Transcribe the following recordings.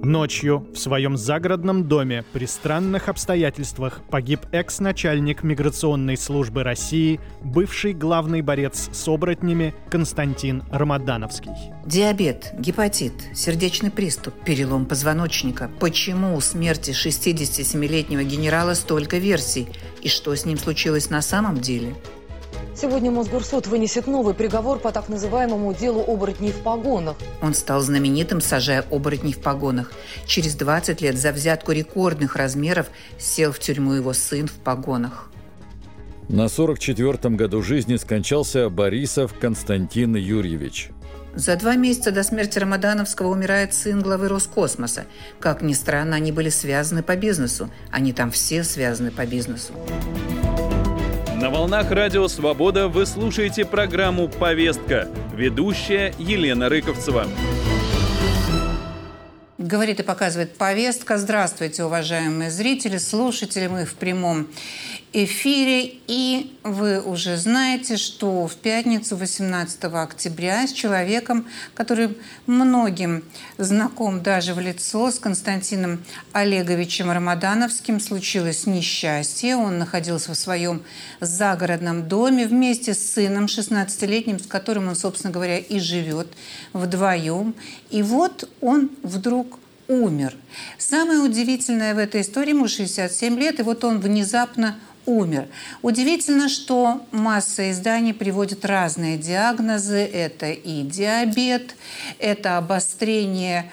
Ночью в своем загородном доме при странных обстоятельствах погиб экс-начальник миграционной службы России, бывший главный борец с оборотнями Константин Рамадановский. Диабет, гепатит, сердечный приступ, перелом позвоночника. Почему у смерти 67-летнего генерала столько версий? И что с ним случилось на самом деле? Сегодня Мосгорсуд вынесет новый приговор по так называемому делу оборотней в погонах. Он стал знаменитым, сажая оборотней в погонах. Через 20 лет за взятку рекордных размеров сел в тюрьму его сын в погонах. На 44-м году жизни скончался Борисов Константин Юрьевич. За 2 месяца до смерти Рамадановского умирает сын главы Роскосмоса. Как ни странно, они были связаны по бизнесу. Они там все связаны по бизнесу. На волнах Радио Свобода вы слушаете программу «Повестка». Ведущая Елена Рыковцева. Говорит и показывает «Повестка». Здравствуйте, уважаемые зрители, слушатели. Мы в прямом эфире. И вы уже знаете, что в пятницу, 18 октября, с человеком, который многим знаком даже в лицо, с Константином Олеговичем Рамадановским, случилось несчастье. Он находился в своем загородном доме вместе с сыном 16-летним, с которым он, собственно говоря, и живет вдвоем. И вот он вдруг умер. Самое удивительное в этой истории, ему 67 лет, и вот он внезапно умер. Удивительно, что масса изданий приводит разные диагнозы. Это и диабет, это обострение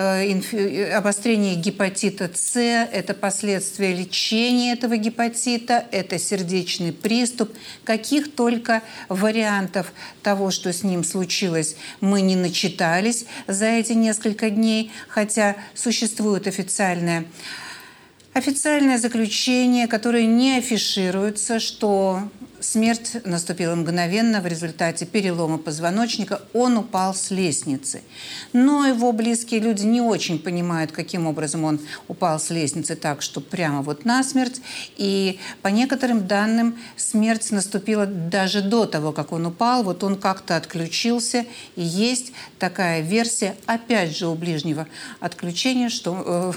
гепатита С, это последствия лечения этого гепатита, это сердечный приступ. Каких только вариантов того, что с ним случилось, мы не начитались за эти несколько дней, хотя существует официальное заключение, которое не афишируется, что смерть наступила мгновенно в результате перелома позвоночника. Он упал с лестницы. Но его близкие люди не очень понимают, каким образом он упал с лестницы так, что прямо вот насмерть. И по некоторым данным смерть наступила даже до того, как он упал. Вот он как-то отключился. И есть такая версия, опять же, у ближнего окружения, что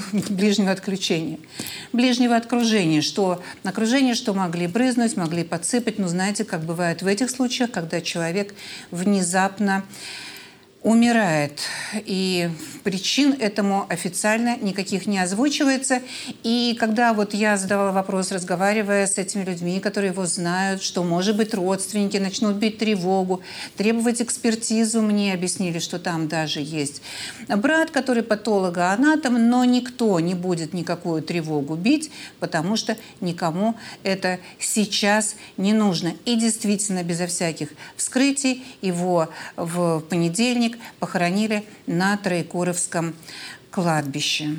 могли брызнуть, могли подсыпать. Ну, знаете, как бывает в этих случаях, когда человек внезапно умирает. И причин этому официально никаких не озвучивается. И когда вот я задавала вопрос, разговаривая с этими людьми, которые его знают, что, может быть, родственники начнут бить тревогу, требовать экспертизу, мне объяснили, что там даже есть брат, который патологоанатом, но никто не будет никакую тревогу бить, потому что никому это сейчас не нужно. И действительно, безо всяких вскрытий его в понедельник похоронили на Троекуровском кладбище.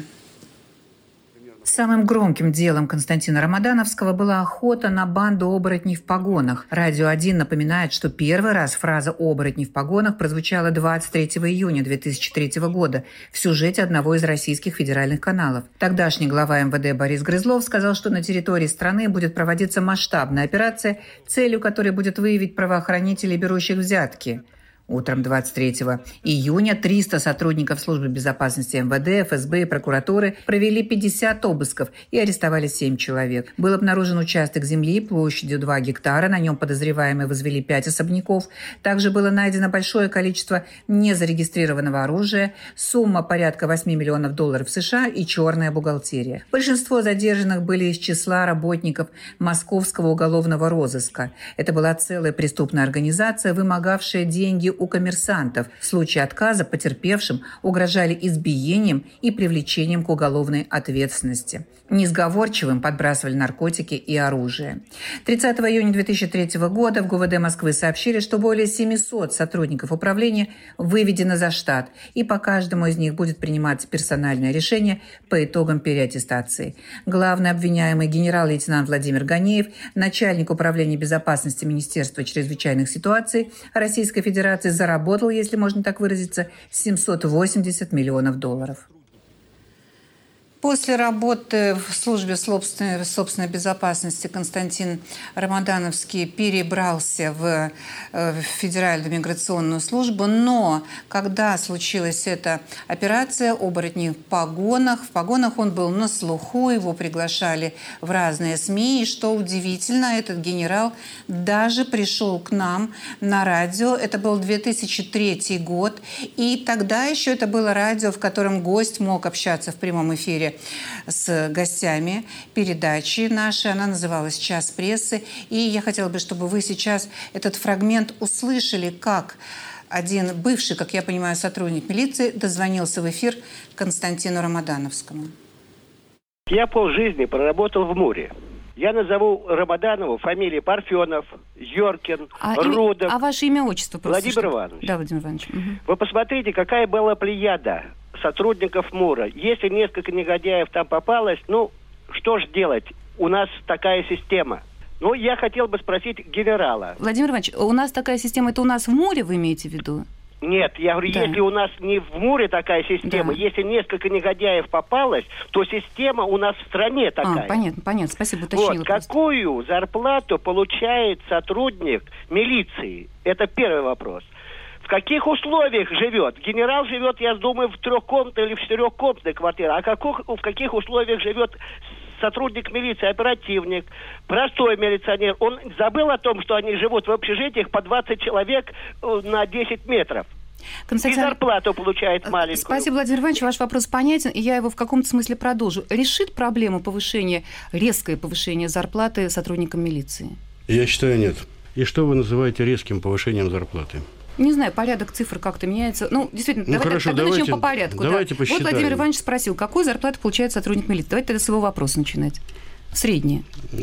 Самым громким делом Константина Рамадановского была охота на банду оборотней в погонах. Радио 1 напоминает, что первый раз фраза «оборотни в погонах» прозвучала 23 июня 2003 года в сюжете одного из российских федеральных каналов. Тогдашний глава МВД Борис Грызлов сказал, что на территории страны будет проводиться масштабная операция, целью которой будет выявить правоохранителей, берущих взятки. Утром 23 июня 300 сотрудников службы безопасности МВД, ФСБ и прокуратуры провели 50 обысков и арестовали 7 человек. Был обнаружен участок земли площадью 2 гектара, на нем подозреваемые возвели 5 особняков. Также было найдено большое количество незарегистрированного оружия, сумма порядка $8 миллионов США и черная бухгалтерия. Большинство задержанных были из числа работников Московского уголовного розыска. Это была целая преступная организация, вымогавшая деньги у коммерсантов. В случае отказа потерпевшим угрожали избиением и привлечением к уголовной ответственности. Несговорчивым подбрасывали наркотики и оружие. 30 июня 2003 года в ГУВД Москвы сообщили, что более 700 сотрудников управления выведено за штат, и по каждому из них будет приниматься персональное решение по итогам переаттестации. Главный обвиняемый генерал-лейтенант Владимир Ганеев, начальник управления безопасности Министерства чрезвычайных ситуаций Российской Федерации, заработал, если можно так выразиться, $780 миллионов. После работы в службе собственной безопасности Константин Рамадановский перебрался в Федеральную миграционную службу, но когда случилась эта операция «Оборотни в погонах», он был на слуху, его приглашали в разные СМИ, и что удивительно, этот генерал даже пришел к нам на радио. Это был 2003 год, и тогда еще это было радио, в котором гость мог общаться в прямом эфире с гостями передачи нашей. Она называлась «Час прессы». И я хотела бы, чтобы вы сейчас этот фрагмент услышали, как один бывший, как я понимаю, сотрудник милиции дозвонился в эфир Константину Рамадановскому. Я полжизни проработал в МУРе. Я назову Рамаданову фамилии Парфенов, Йоркин, Рудов. А ваше имя, отчество? Владимир Иванович. Да, Владимир Иванович. Угу. Вы посмотрите, какая была плеяда сотрудников МУРа. Если несколько негодяев там попалось, что ж делать? У нас такая система. Я хотел бы спросить генерала. Владимир Иванович, у нас такая система, это у нас в МУРе, вы имеете в виду? Нет, я говорю, да. Если у нас не в МУРе такая система, да. Если несколько негодяев попалось, то система у нас в стране такая. Понятно, спасибо, уточнила. Какую зарплату получает сотрудник милиции? Это первый вопрос. В каких условиях живет? Генерал живет, я думаю, в трехкомнатной или в четырехкомнатной квартире. А в каких условиях живет сотрудник милиции, оперативник, простой милиционер? Он забыл о том, что они живут в общежитиях по 20 человек на 10 метров. И зарплату получает маленькую. Спасибо, Владимир Иванович, ваш вопрос понятен, и я его в каком-то смысле продолжу. Решит проблему резкое повышение зарплаты сотрудникам милиции? Я считаю, нет. И что вы называете резким повышением зарплаты? Не знаю, порядок цифр как-то меняется. Действительно, давайте начнем по порядку. Давайте посчитаем. Вот Владимир Иванович спросил, какую зарплату получает сотрудник милиции. Давайте тогда с его вопроса начинать. Среднее.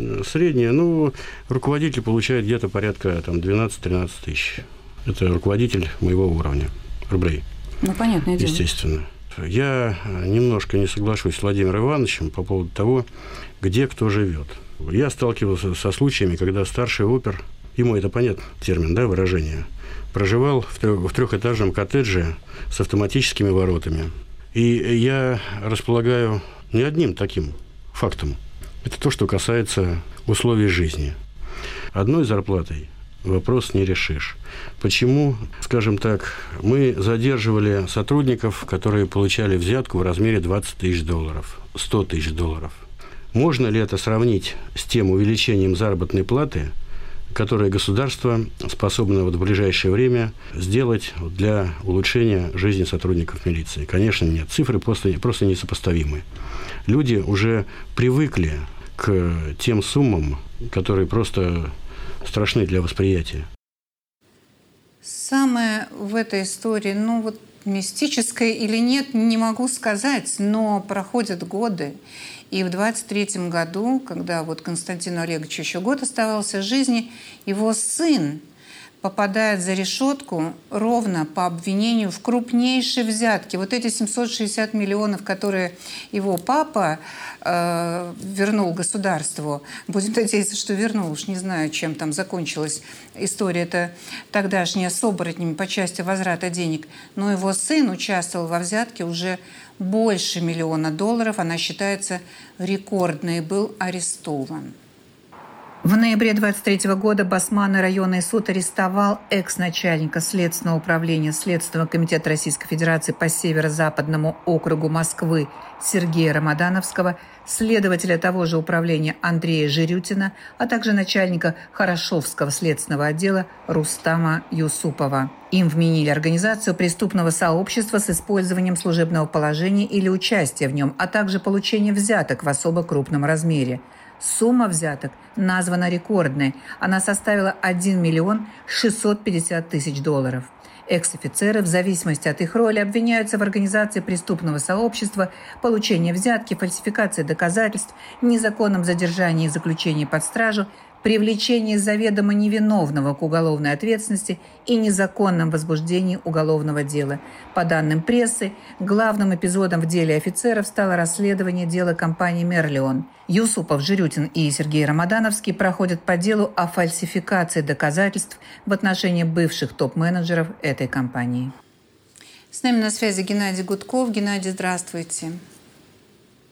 Среднее, руководитель получает где-то порядка 12-13 тысяч. Это руководитель моего уровня рублей. Понятное дело. Естественно. Я немножко не соглашусь с Владимиром Ивановичем по поводу того, где кто живет. Я сталкивался со случаями, когда старший опер, ему это понятно, термин, да, выражение, проживал в трехэтажном коттедже с автоматическими воротами. И я располагаю не одним таким фактом. Это то, что касается условий жизни. Одной зарплатой вопрос не решишь. Почему, скажем так, мы задерживали сотрудников, которые получали взятку в размере $20 тысяч, $100 тысяч? Можно ли это сравнить с тем увеличением заработной платы, которое государство способно в ближайшее время сделать для улучшения жизни сотрудников милиции? Конечно, нет. Цифры просто несопоставимы. Люди уже привыкли к тем суммам, которые просто страшны для восприятия. Самое в этой истории, мистическое или нет, не могу сказать, но проходят годы. И в 23-м году, когда Константину Олеговичу еще год оставался жизни, его сын попадает за решетку ровно по обвинению в крупнейшей взятке. Эти 760 миллионов, которые его папа вернул государству, будем надеяться, что вернул, уж не знаю, чем там закончилась история-то тогдашняя с оборотнями по части возврата денег, но его сын участвовал во взятке уже больше $1 миллиона, она считается рекордной, и был арестован. В ноябре 23 года Басманный районный суд арестовал экс-начальника Следственного управления Следственного комитета Российской Федерации по Северо-Западному округу Москвы Сергея Рамадановского, следователя того же управления Андрея Жирютина, а также начальника Хорошевского следственного отдела Рустама Юсупова. Им вменили организацию преступного сообщества с использованием служебного положения или участия в нем, а также получение взяток в особо крупном размере. Сумма взяток названа рекордной. Она составила $1 650 000. Экс-офицеры, в зависимости от их роли, обвиняются в организации преступного сообщества, получении взятки, фальсификации доказательств, незаконном задержании и заключении под стражу, привлечении заведомо невиновного к уголовной ответственности и незаконном возбуждении уголовного дела. По данным прессы, главным эпизодом в деле офицеров стало расследование дела компании «Мерлион». Юсупов, Жирютин и Сергей Рамадановский проходят по делу о фальсификации доказательств в отношении бывших топ-менеджеров этой компании. С нами на связи Геннадий Гудков. Геннадий, здравствуйте.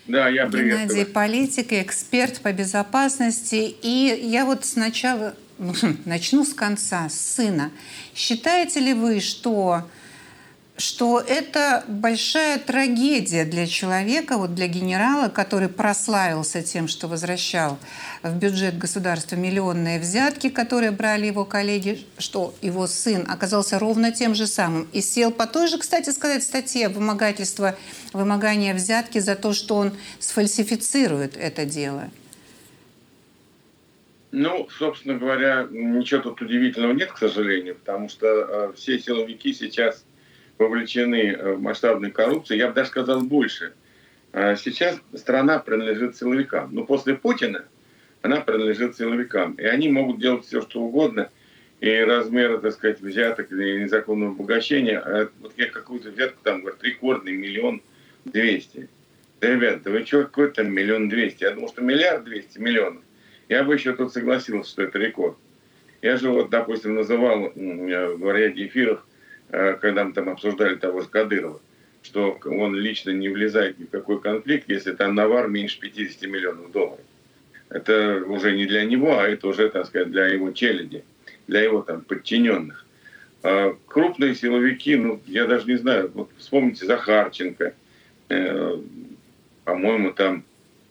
Да, я приветствую. Геннадий политик и эксперт по безопасности. И я вот сначала начну с конца, с сына. Считаете ли вы, что это большая трагедия для человека, вот для генерала, который прославился тем, что возвращал в бюджет государства миллионные взятки, которые брали его коллеги, что его сын оказался ровно тем же самым и сел по той же, кстати сказать, статье вымогания взятки за то, что он сфальсифицирует это дело? Ну, собственно говоря, ничего тут удивительного нет, к сожалению, потому что все силовики сейчас вовлечены в масштабную коррупцию. Я бы даже сказал больше. Сейчас страна принадлежит силовикам. Но после Путина она принадлежит силовикам. И они могут делать все, что угодно. И размеры, так сказать, взяток или незаконного обогащения. Вот я какую-то взятку там, говорят, рекордный 1 200 000. Да, ребята, вы что, какой там 1 200 000? Я думал, что 1 200 000 000. Я бы еще тут согласился, что это рекорд. Я же вот, допустим, называл в ряде эфиров, когда мы там обсуждали того же Кадырова, что он лично не влезает ни в какой конфликт, если там навар меньше $50 миллионов. Это уже не для него, а это уже, так сказать, для его челяди, для его там подчиненных. А крупные силовики, ну, я даже не знаю, вот вспомните Захарченко, по-моему, там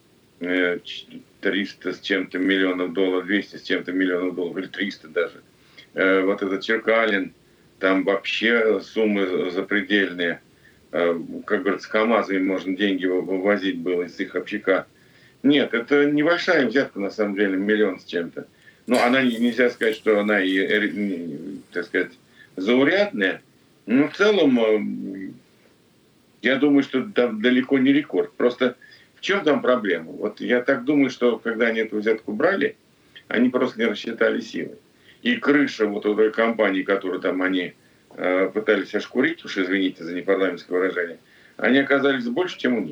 300 с чем-то миллионов долларов, 200 с чем-то миллионов долларов, или 300 даже. Вот этот Черкалин, там вообще суммы запредельные. Как говорится, КАМАЗами можно деньги вывозить было из их общака. Нет, это небольшая взятка, на самом деле, 1 миллион с чем-то. Но она, нельзя сказать, что она, так сказать, заурядная. Но в целом, я думаю, что далеко не рекорд. Просто в чем там проблема? Вот я так думаю, что когда они эту взятку брали, они просто не рассчитали силы. И крыша вот этой компании, которую там они пытались ошкурить, уж извините за непарламентское выражение, они оказались больше, чем у них.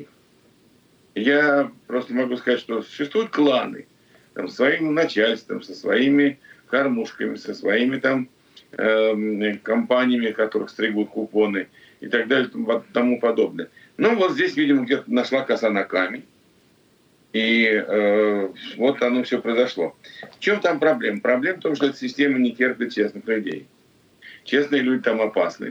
Я просто могу сказать, что существуют кланы там, с своим начальством, со своими кормушками, со своими там компаниями, которых стригут купоны и так далее, и тому подобное. Но вот здесь, видимо, где-то нашла коса на камень. И вот оно все произошло. В чем там проблема? Проблема в том, что эта система не терпит честных людей. Честные люди там опасны.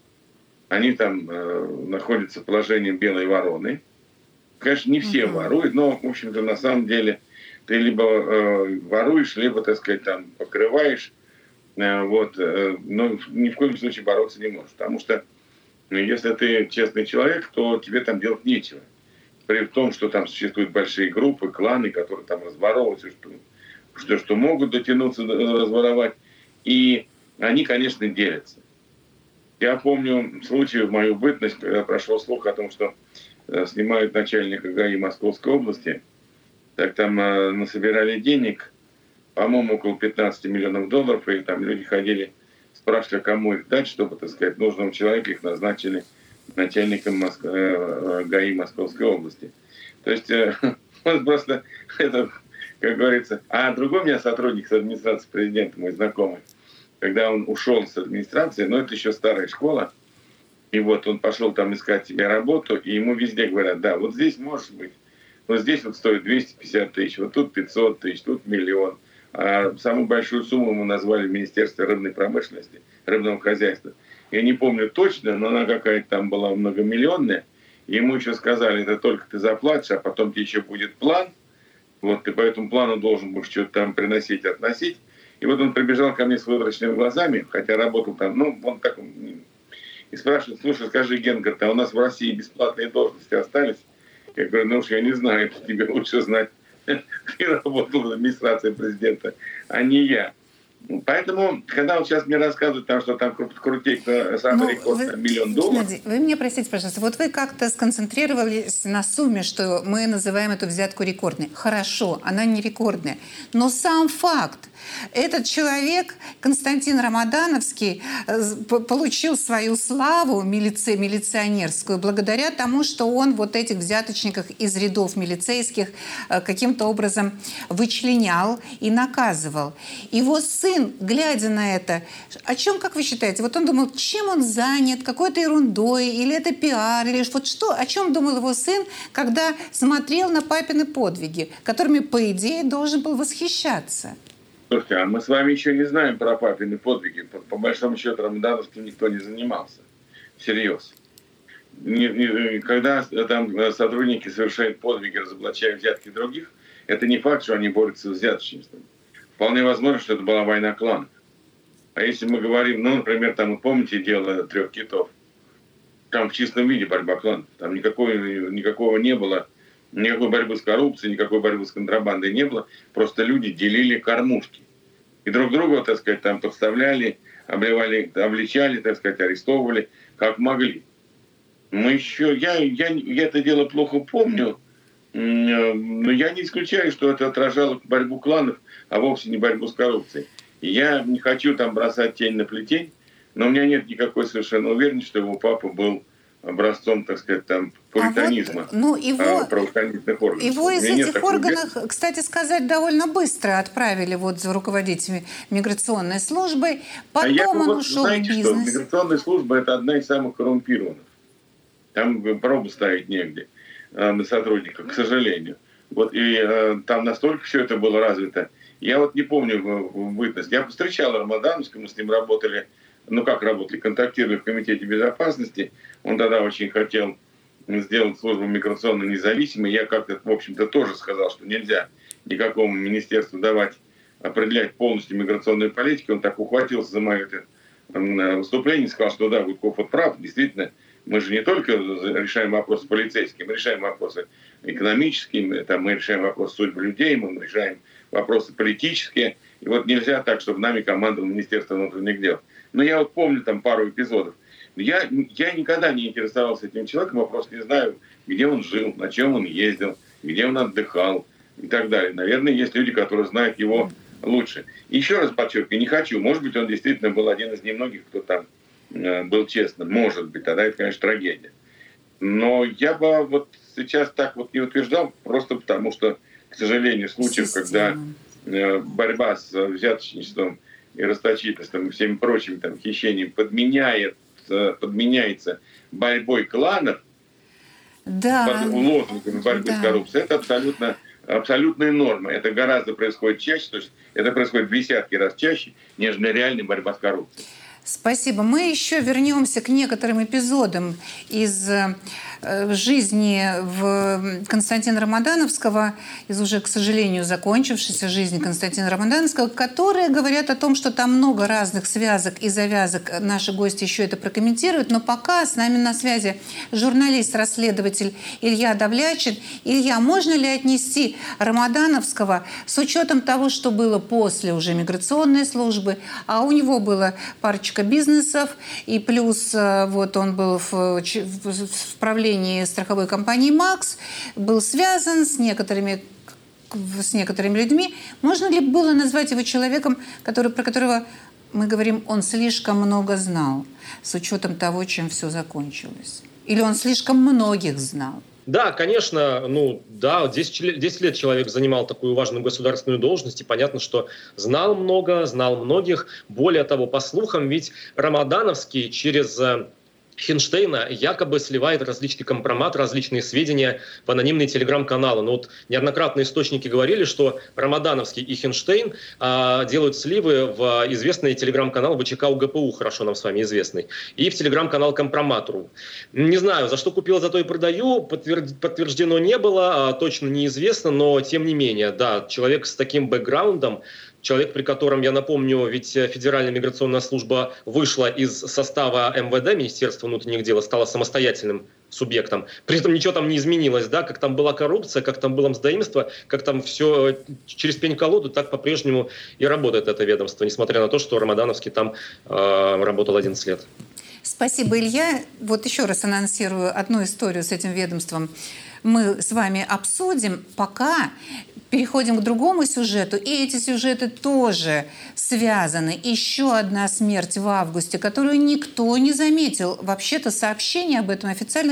Они там находятся в положении белой вороны. Конечно, не все воруют, но, в общем-то, на самом деле ты либо воруешь, либо, так сказать, там покрываешь. Вот, но ни в коем случае бороться не можешь. Потому что если ты честный человек, то тебе там делать нечего. При том, что там существуют большие группы, кланы, которые там разворовывают все, что могут дотянуться, разворовать. И они, конечно, делятся. Я помню случай в мою бытность, когда прошел слух о том, что снимают начальника ГАИ Московской области. Так там насобирали денег, по-моему, около $15 миллионов, и там люди ходили, спрашивали, кому их дать, чтобы, так сказать, нужному человеку их назначили начальником ГАИ Московской области. То есть он просто, это, как говорится... А другой у меня сотрудник с администрации президента, мой знакомый, когда он ушел с администрации, но это еще старая школа, и вот он пошел там искать себе работу, и ему везде говорят, да, вот здесь может быть, вот здесь вот стоит 250 тысяч, вот тут 500 тысяч, тут 1 миллион. А самую большую сумму ему назвали в Министерстве рыбной промышленности, рыбного хозяйства. Я не помню точно, но она какая-то там была многомиллионная. Ему еще сказали, это только ты заплатишь, а потом тебе еще будет план. Вот ты по этому плану должен будешь что-то там приносить, относить. И вот он прибежал ко мне с выборочными глазами, хотя работал там, ну, он так... И спрашивает, слушай, скажи, Ген, говорит, а у нас в России бесплатные должности остались? Я говорю, ну уж я не знаю, тебе лучше знать. Ты работал в администрации президента, а не я. Поэтому, когда он сейчас мне рассказывает, там, что там крутей, самый рекорд, $1 миллион. Вы меня простите, пожалуйста, вот вы как-то сконцентрировались на сумме, что мы называем эту взятку рекордной. Хорошо, она не рекордная. Но сам факт, этот человек, Константин Рамадановский, получил свою славу милиционерскую благодаря тому, что он вот этих взяточников из рядов милицейских каким-то образом вычленял и наказывал. Его сын сын, глядя на это, о чем, как вы считаете, вот он думал, чем он занят, какой-то ерундой, или это пиар, или вот что, о чем думал его сын, когда смотрел на папины подвиги, которыми, по идее, должен был восхищаться? Слушайте, а мы с вами еще не знаем про папины подвиги. По большому счету, рамадановским никто не занимался. Всерьез. Когда там сотрудники совершают подвиги, разоблачая взятки других, это не факт, что они борются с взяточничеством. Вполне возможно, что это была война кланов. А если мы говорим, ну, например, там, вы помните дело 3 китов? Там в чистом виде борьба кланов. Там никакого не было, никакой борьбы с коррупцией, никакой борьбы с контрабандой не было. Просто люди делили кормушки. И друг друга, так сказать, там подставляли, обличали, так сказать, арестовывали, как могли. Мы еще, я это дело плохо помню, но я не исключаю, что это отражало борьбу кланов, а вовсе не борьбу с коррупцией. И я не хочу там бросать тень на плетень, но у меня нет никакой совершенно уверенности, что его папа был образцом, так сказать, там, пуританизма, правоохранительных органов. Его из этих органов, кстати сказать, довольно быстро отправили вот за руководителями миграционной службы. Потом он ушел в бизнес. Что миграционная служба – это одна из самых коррумпированных. Там пробу ставить негде на сотрудников, к сожалению. Вот, и там настолько все это было развито. Я вот не помню бытность. Я встречал Рамадановского, мы с ним работали, контактировали в Комитете безопасности. Он тогда очень хотел сделать службу миграционно независимой. Я как-то, в общем-то, тоже сказал, что нельзя никакому министерству определять полностью миграционную политику. Он так ухватился за мое выступление и сказал, что да, Гудков вот прав, действительно, мы же не только решаем вопросы полицейские, мы решаем вопросы экономические, мы решаем вопросы судьбы людей, мы решаем вопросы политические. И вот нельзя так, чтобы нами командовало Министерство внутренних дел. Но я вот помню там пару эпизодов. Я никогда не интересовался этим человеком, я просто не знаю, где он жил, на чем он ездил, где он отдыхал и так далее. Наверное, есть люди, которые знают его лучше. Еще раз подчеркиваю, не хочу. Может быть, он действительно был один из немногих, кто там был честным. Может быть, тогда это, конечно, трагедия. Но я бы вот сейчас так вот не утверждал, просто потому что, к сожалению, случаев, когда борьба с взяточничеством и расточительством и всеми прочими там хищениями подменяется борьбой кланов, под лозунгами борьбы с коррупцией, это абсолютная норма. Это гораздо происходит чаще, то есть это происходит в десятки раз чаще, нежели реальная борьба с коррупцией. Спасибо. Мы еще вернемся к некоторым эпизодам из жизни Константина Рамадановского, из уже, к сожалению, закончившейся жизни Константина Рамадановского, которые говорят о том, что там много разных связок и завязок. Наши гости еще это прокомментируют. Но пока с нами на связи журналист-расследователь Илья Давлячин. Илья, можно ли отнести Рамадановского с учетом того, что было после уже миграционной службы, а у него было парочка бизнесов, и плюс вот он был в правлении страховой компании «Макс», был связан с некоторыми людьми. Можно ли было назвать его человеком, про которого мы говорим, он слишком много знал, с учетом того, чем все закончилось? Или он слишком многих знал? Да, конечно, 10 лет человек занимал такую важную государственную должность, и понятно, что знал много, знал многих. Более того, по слухам, ведь Рамадановский через Хинштейна якобы сливает различный компромат, различные сведения в анонимные телеграм-каналы. Но вот неоднократно источники говорили, что Рамадановский и Хинштейн делают сливы в известный телеграм-канал ВЧК УГПУ, хорошо нам с вами известный, и в телеграм-канал Компромат.ру. Не знаю, за что купил, за то и продаю, подтверждено не было, точно неизвестно, но тем не менее, да, человек с таким бэкграундом, человек, при котором, я напомню, ведь Федеральная миграционная служба вышла из состава МВД, Министерства внутренних дел, стала самостоятельным субъектом. При этом ничего там не изменилось, да, как там была коррупция, как там было мздоимство, как там все через пень-колоду, так по-прежнему и работает это ведомство, несмотря на то, что Рамадановский там работал 11 лет. Спасибо, Илья. Вот еще раз анонсирую одну историю с этим ведомством. Мы с вами обсудим, пока переходим к другому сюжету. И эти сюжеты тоже связаны. Еще одна смерть в августе, которую никто не заметил. Вообще-то сообщений об этом официальных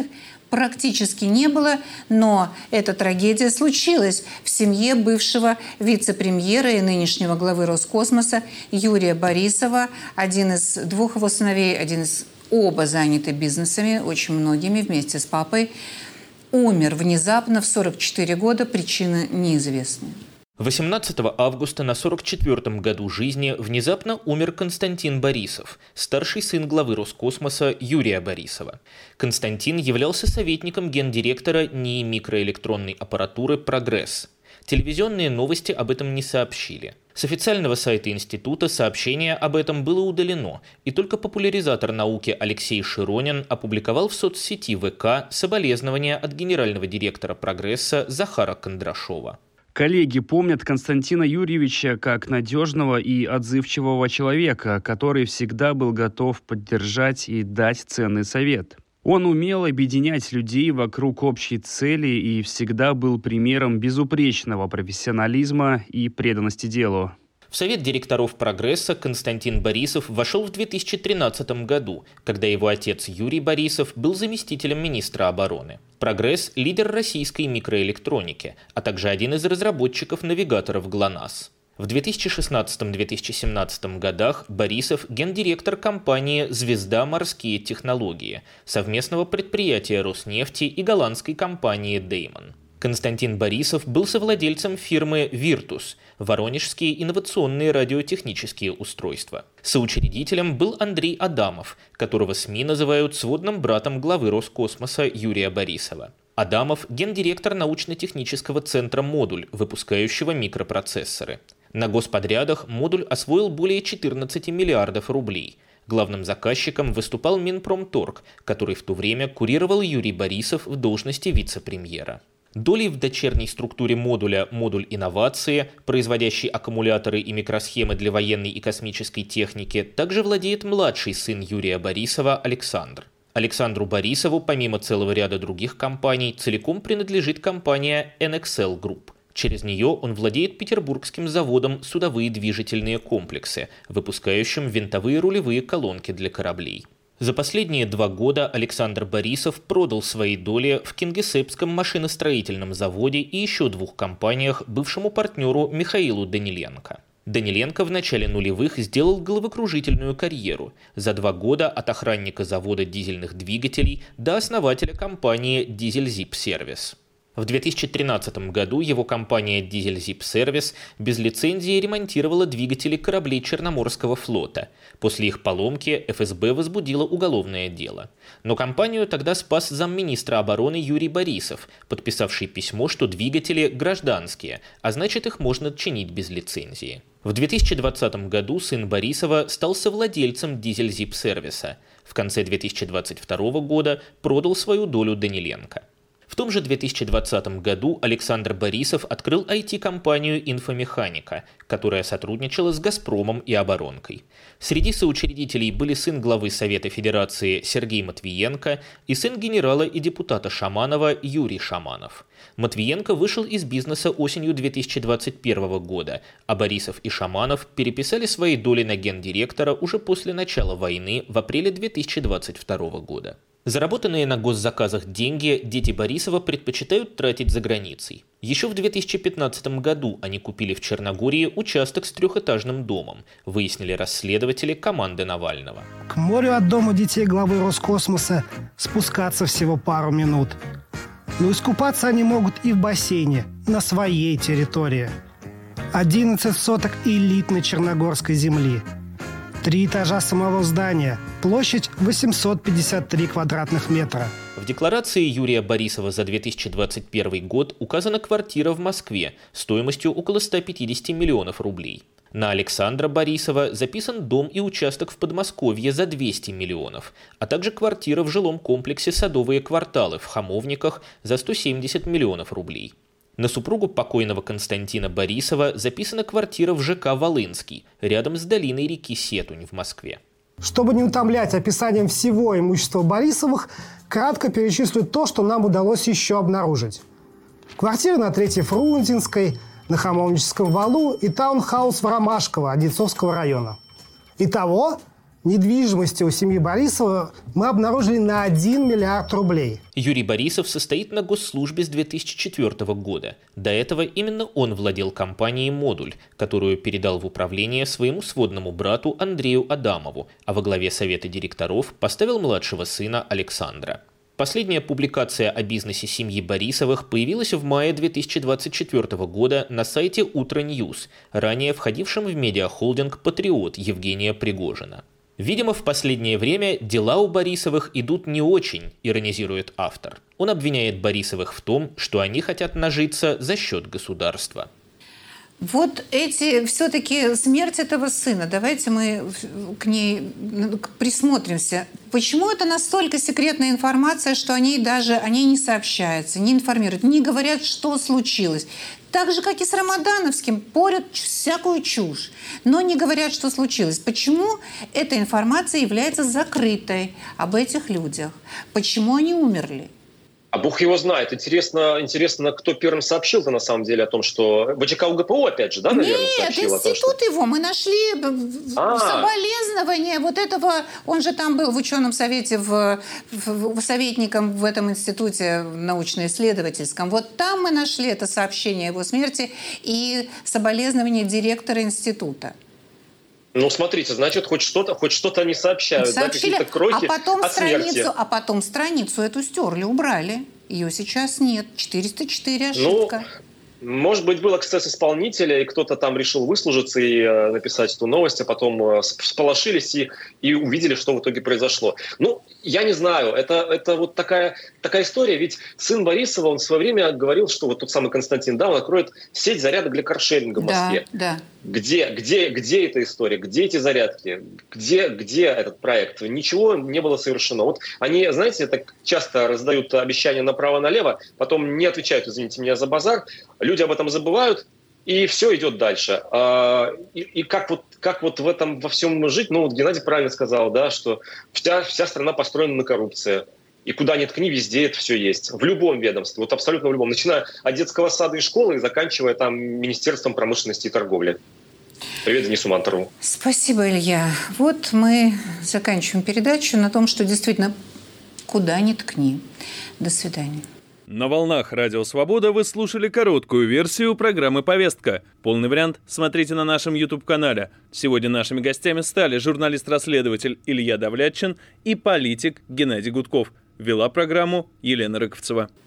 практически не было, но эта трагедия случилась в семье бывшего вице-премьера и нынешнего главы Роскосмоса Юрия Борисова. Один из двух его сыновей, оба заняты бизнесами, очень многими, вместе с папой, умер внезапно в 44 года, причины неизвестны. 18 августа на 44-м году жизни внезапно умер Константин Борисов, старший сын главы Роскосмоса Юрия Борисова. Константин являлся советником гендиректора НИИ микроэлектронной аппаратуры «Прогресс». Телевизионные новости об этом не сообщили. С официального сайта института сообщение об этом было удалено, и только популяризатор науки Алексей Широнин опубликовал в соцсети ВК соболезнования от генерального директора «Прогресса» Захара Кондрашова. Коллеги помнят Константина Юрьевича как надежного и отзывчивого человека, который всегда был готов поддержать и дать ценный совет. Он умел объединять людей вокруг общей цели и всегда был примером безупречного профессионализма и преданности делу. В совет директоров «Прогресса» Константин Борисов вошел в 2013 году, когда его отец Юрий Борисов был заместителем министра обороны. «Прогресс» – лидер российской микроэлектроники, а также один из разработчиков навигаторов ГЛОНАСС. В 2016-2017 годах Борисов – гендиректор компании «Звезда морские технологии», совместного предприятия Роснефти и голландской компании «Деймон». Константин Борисов был совладельцем фирмы «Виртус» – воронежские инновационные радиотехнические устройства. Соучредителем был Андрей Адамов, которого СМИ называют сводным братом главы Роскосмоса Юрия Борисова. Адамов – гендиректор научно-технического центра «Модуль», выпускающего микропроцессоры. На господрядах «Модуль» освоил более 14 миллиардов рублей. Главным заказчиком выступал Минпромторг, который в то время курировал Юрий Борисов в должности вице-премьера. Долей в дочерней структуре модуля «Модуль инновации», производящий аккумуляторы и микросхемы для военной и космической техники, также владеет младший сын Юрия Борисова Александр. Александру Борисову, помимо целого ряда других компаний, целиком принадлежит компания NXL Group. Через нее он владеет петербургским заводом «Судовые движительные комплексы», выпускающим винтовые рулевые колонки для кораблей. За последние 2 года Александр Борисов продал свои доли в Кингисеппском машиностроительном заводе и еще 2 компаниях бывшему партнеру Михаилу Даниленко. Даниленко в начале нулевых сделал головокружительную карьеру. За 2 года от охранника завода дизельных двигателей до основателя компании «Дизель-Зип-сервис». В 2013 году его компания «Дизель-Зип-сервис» без лицензии ремонтировала двигатели кораблей Черноморского флота. После их поломки ФСБ возбудило уголовное дело. Но компанию тогда спас замминистра обороны Юрий Борисов, подписавший письмо, что двигатели гражданские, а значит их можно чинить без лицензии. В 2020 году сын Борисова стал совладельцем «Дизель-Зип-сервиса». В конце 2022 года продал свою долю Даниленко. В том же 2020 году Александр Борисов открыл IT-компанию «Инфомеханика», которая сотрудничала с «Газпромом» и «Оборонкой». Среди соучредителей были сын главы Совета Федерации Сергей Матвиенко и сын генерала и депутата Шаманова Юрий Шаманов. Матвиенко вышел из бизнеса осенью 2021 года, а Борисов и Шаманов переписали свои доли на гендиректора уже после начала войны в апреле 2022 года. Заработанные на госзаказах деньги дети Борисова предпочитают тратить за границей. Еще в 2015 году они купили в Черногории участок с 3-этажным домом, выяснили расследователи команды Навального. К морю от дома детей главы Роскосмоса спускаться всего пару минут. Но искупаться они могут и в бассейне, на своей территории. 11 соток элитной черногорской земли. 3 этажа самого здания. Площадь 853 квадратных метра. В декларации Юрия Борисова за 2021 год указана квартира в Москве стоимостью около 150 миллионов рублей. На Александра Борисова записан дом и участок в Подмосковье за 200 миллионов, а также квартира в жилом комплексе «Садовые кварталы» в Хамовниках за 170 миллионов рублей. На супругу покойного Константина Борисова записана квартира в ЖК «Волынский», рядом с долиной реки Сетунь в Москве. Чтобы не утомлять описанием всего имущества Борисовых, кратко перечислю то, что нам удалось еще обнаружить. Квартира на 3-й Фрунзенской, на Хамовническом валу и таунхаус в Ромашково, Одинцовского района. Итого недвижимости у семьи Борисова мы обнаружили на 1 миллиард рублей. Юрий Борисов состоит на госслужбе с 2004 года. До этого именно он владел компанией «Модуль», которую передал в управление своему сводному брату Андрею Адамову, а во главе совета директоров поставил младшего сына Александра. Последняя публикация о бизнесе семьи Борисовых появилась в мае 2024 года на сайте «Утро-Ньюс», ранее входившем в медиахолдинг «Патриот» Евгения Пригожина. Видимо, в последнее время дела у Борисовых идут не очень, иронизирует автор. Он обвиняет Борисовых в том, что они хотят нажиться за счет государства. Вот все-таки смерть этого сына, давайте мы к ней присмотримся. Почему это настолько секретная информация, что о ней не сообщается, не информируют, не говорят, что случилось? Так же, как и с Рамадановским, порят всякую чушь, но не говорят, что случилось. Почему эта информация является закрытой об этих людях? Почему они умерли? А Бог его знает. Интересно, кто первым сообщил-то на самом деле о том, что... ВЧК УГПУ опять же, да, наверное, сообщил о том, институт его. Мы нашли соболезнования вот этого... Он же там был в ученом совете, советником в этом институте научно-исследовательском. Вот там мы нашли это сообщение о его смерти и соболезнования директора института. Ну, смотрите, значит, хоть что-то они сообщают, сообщили, да, какие-то крохи о смерти. А потом страницу эту стерли, убрали. Ее сейчас нет. 404 ошибка. Может быть, был эксцесс исполнителя, и кто-то там решил выслужиться и написать эту новость, а потом всполошились и увидели, что в итоге произошло. Ну, я не знаю, это вот такая история, ведь сын Борисова, он в свое время говорил, что вот тот самый Константин, да, он откроет сеть зарядок для каршеринга в Москве. Да. Где эта история? Где эти зарядки? Где этот проект? Ничего не было совершено. Вот они, знаете, так часто раздают обещания направо-налево, потом не отвечают, извините меня за базар, люди об этом забывают, и все идет дальше. И как вот в этом во всем жить? Ну, вот Геннадий правильно сказал, да, что вся страна построена на коррупции. И куда ни ткни, везде это все есть. В любом ведомстве, вот абсолютно в любом. Начиная от детского сада и школы и заканчивая там Министерством промышленности и торговли. Привет Денису Манторову. Спасибо, Илья. Вот мы заканчиваем передачу на том, что действительно куда ни ткни. До свидания. На волнах Радио Свобода вы слушали короткую версию программы «Повестка». Полный вариант смотрите на нашем YouTube-канале. Сегодня нашими гостями стали журналист-расследователь Илья Давлятчин и политик Геннадий Гудков. Вела программу Елена Рыковцева.